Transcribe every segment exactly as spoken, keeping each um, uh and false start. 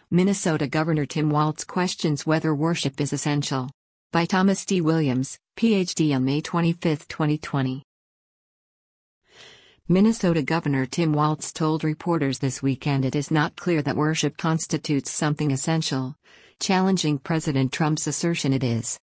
Minnesota Governor Tim Walz questions whether worship is essential. By Thomas D. Williams, P H D on May twenty-fifth, twenty twenty. Minnesota Governor Tim Walz told reporters this weekend it is not clear that worship constitutes something essential, challenging President Trump's assertion it is.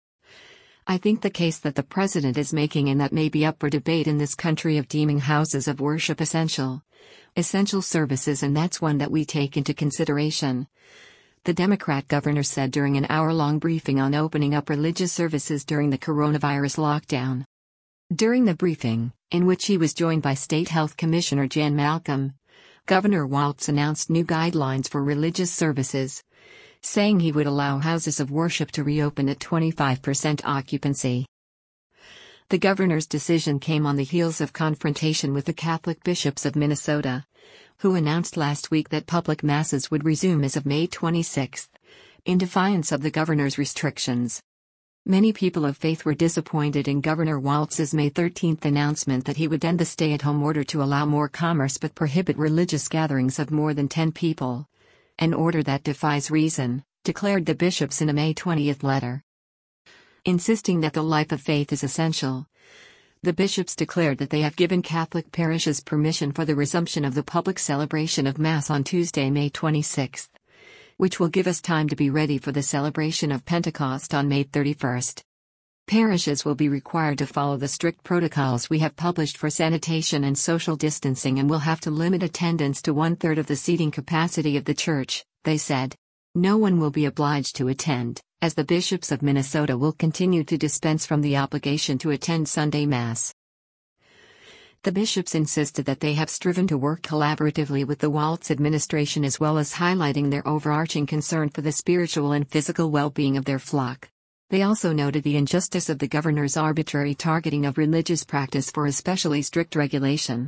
I think the case that the president is making and that may be up for debate in this country of deeming houses of worship essential, essential services, and that's one that we take into consideration, the Democrat governor said during an hour-long briefing on opening up religious services during the coronavirus lockdown. During the briefing, in which he was joined by State Health Commissioner Jan Malcolm, Governor Walz announced new guidelines for religious services, saying he would allow houses of worship to reopen at twenty-five percent occupancy. The governor's decision came on the heels of confrontation with the Catholic bishops of Minnesota, who announced last week that public masses would resume as of May twenty-sixth, in defiance of the governor's restrictions. Many people of faith were disappointed in Governor Walz's May thirteenth announcement that he would end the stay-at-home order to allow more commerce but prohibit religious gatherings of more than ten people. An order that defies reason, declared the bishops in a May twentieth letter. Insisting that the life of faith is essential, the bishops declared that they have given Catholic parishes permission for the resumption of the public celebration of Mass on Tuesday, May twenty-sixth, which will give us time to be ready for the celebration of Pentecost on May thirty-first. Parishes will be required to follow the strict protocols we have published for sanitation and social distancing and will have to limit attendance to one-third of the seating capacity of the church, they said. No one will be obliged to attend, as the bishops of Minnesota will continue to dispense from the obligation to attend Sunday Mass. The bishops insisted that they have striven to work collaboratively with the Walz administration as well as highlighting their overarching concern for the spiritual and physical well-being of their flock. They also noted the injustice of the governor's arbitrary targeting of religious practice for especially strict regulation.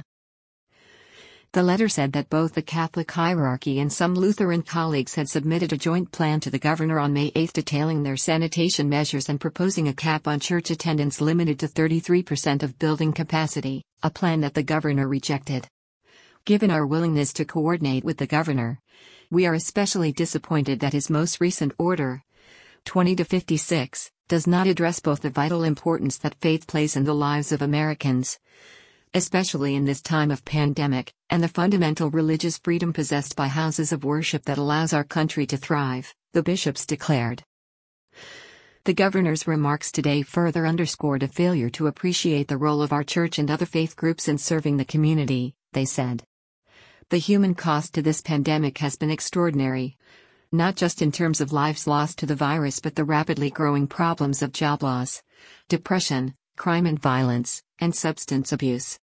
The letter said that both the Catholic hierarchy and some Lutheran colleagues had submitted a joint plan to the governor on May eighth detailing their sanitation measures and proposing a cap on church attendance limited to thirty-three percent of building capacity, a plan that the governor rejected. Given our willingness to coordinate with the governor, we are especially disappointed that his most recent order, twenty to fifty-six, does not address both the vital importance that faith plays in the lives of Americans, especially in this time of pandemic, and the fundamental religious freedom possessed by houses of worship that allows our country to thrive, the bishops declared. The governor's remarks today further underscored a failure to appreciate the role of our church and other faith groups in serving the community, they said. The human cost to this pandemic has been extraordinary, not just in terms of lives lost to the virus but the rapidly growing problems of job loss, depression, crime and violence, and substance abuse.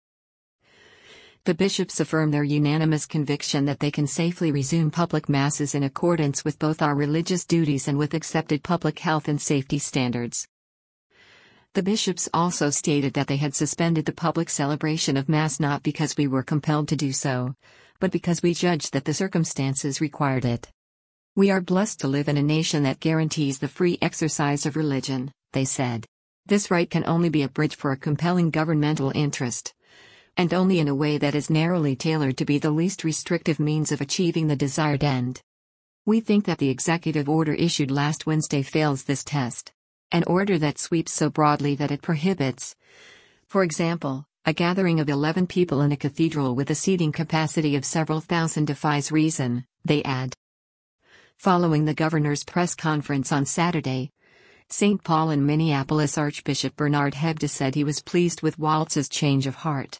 The bishops affirm their unanimous conviction that they can safely resume public masses in accordance with both our religious duties and with accepted public health and safety standards. The bishops also stated that they had suspended the public celebration of Mass not because we were compelled to do so, but because we judged that the circumstances required it. We are blessed to live in a nation that guarantees the free exercise of religion, they said. This right can only be a bridge for a compelling governmental interest, and only in a way that is narrowly tailored to be the least restrictive means of achieving the desired end. We think that the executive order issued last Wednesday fails this test. An order that sweeps so broadly that it prohibits, for example, a gathering of eleven people in a cathedral with a seating capacity of several thousand defies reason, they add. Following the governor's press conference on Saturday, Saint Paul and Minneapolis Archbishop Bernard Hebda said he was pleased with Walz's change of heart.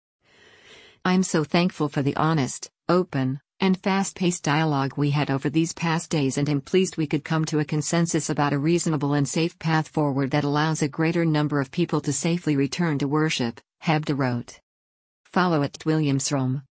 I'm so thankful for the honest, open, and fast-paced dialogue we had over these past days and am pleased we could come to a consensus about a reasonable and safe path forward that allows a greater number of people to safely return to worship, Hebda wrote. Follow at Williams Rome.